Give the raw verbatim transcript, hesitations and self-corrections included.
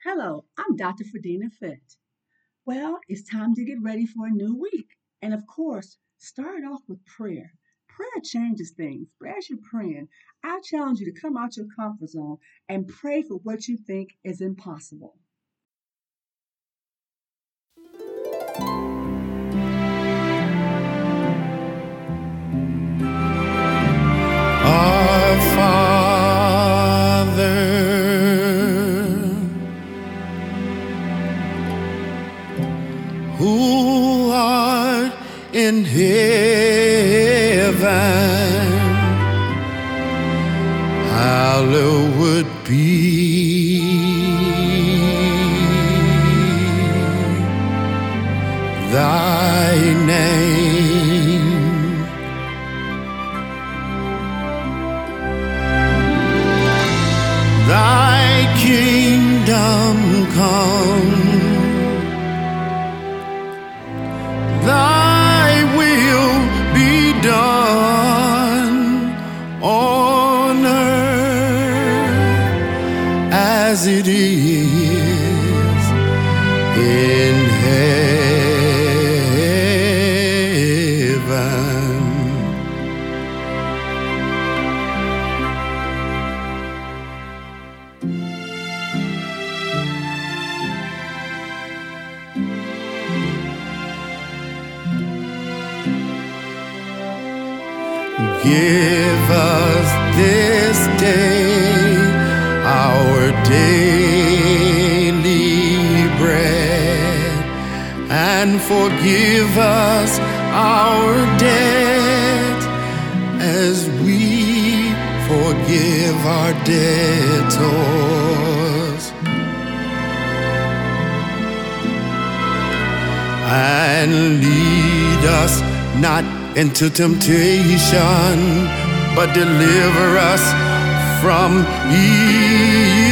Hello, I'm doctor Ferdina Fett. Well, it's time to get ready for a new week. And of course, start off with prayer. Prayer changes things. As you're praying, I challenge you to come out your comfort zone and pray for what you think is impossible. Our Father, who art in heaven, hallowed be thy name. Thy kingdom come, thy will be done on earth as it is in heaven. Give us this day our daily bread, and forgive us our debt as we forgive our debtors. And lead us not into temptation, but deliver us from evil.